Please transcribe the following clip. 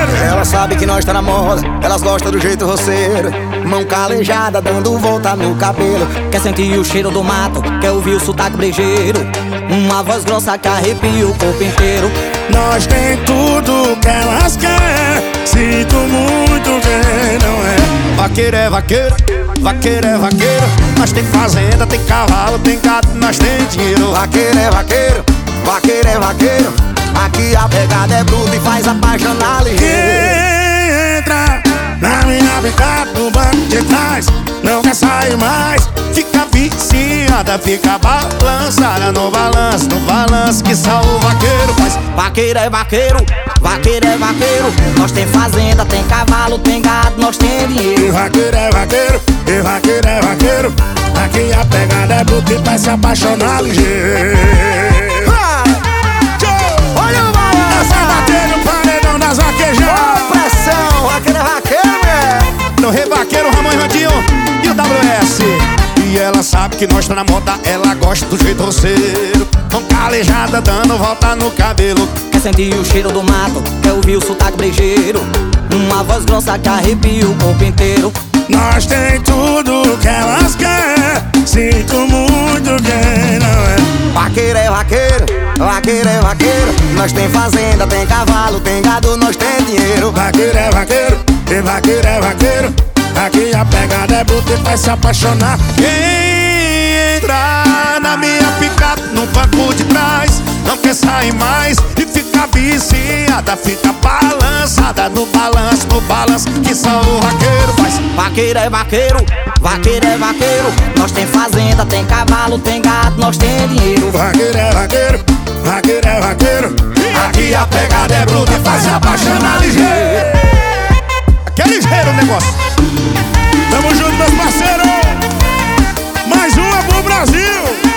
Ela sabe que nós tá na moda, elas gostam do jeito roceiro. Mão calejada, dando volta no cabelo. Quer sentir o cheiro do mato, quer ouvir o sotaque brejeiro. Uma voz grossa que arrepia o corpo inteiro. Nós tem tudo que elas querem, sinto muito quem não é. Vaqueiro é vaqueiro, vaqueiro é vaqueiro. Nós tem fazenda, tem cavalo, tem gado, nós tem dinheiro. Vaqueiro é vaqueiro, vaqueiro é vaqueiro. Aqui a pegada é bruta e faz apaixonar ligeiro. Quem entra na minha picape no banco de trás não quer sair mais, fica viciada, fica balançada no balanço que só o vaqueiro faz. Vaqueiro é vaqueiro, vaqueiro é vaqueiro. Nós tem fazenda, tem cavalo, tem gado, nós tem dinheiro. E vaqueiro é vaqueiro, e vaqueiro é vaqueiro. Aqui a pegada é bruta e vai se apaixonar ligeiro. Olha o balanço! Essa vaqueiro, paredão das vaquejadas. Ô, pressão, vaqueiro é vaqueiro, No Revaqueiro, Ramon e Randinho e o WS. E ela sabe que nós tá na moda, ela gosta do jeito roceiro. Com calejada dando volta no cabelo. Quer sentir o cheiro do mato, quer ouvir o sotaque brejeiro. Uma voz grossa que arrepia o corpo inteiro. Nós tem tudo que elas querem, sinto muito quem não é. Vaqueiro é vaqueiro, vaqueiro é vaqueiro. Nós tem fazenda, tem cavalo, tem gado, nós tem dinheiro. Vaqueiro é vaqueiro, e vaqueiro é vaqueiro. Aqui a pegada é bruta e vai se apaixonar. Quem entra na minha picape no banco de trás não quer sair mais e fica viciada, fica balançada no balanço que só o vaqueiro faz. Vaqueiro é vaqueiro, vaqueiro é vaqueiro. Nós tem fazenda, tem cavalo, tem gado, nós tem dinheiro. Vaqueiro é vaqueiro, vaqueiro é vaqueiro. Aqui a pegada é bruta e faz se apaixonar ligeiro. Que é ligeiro o negócio. Tamo junto, meus parceiros. Mais uma pro Brasil.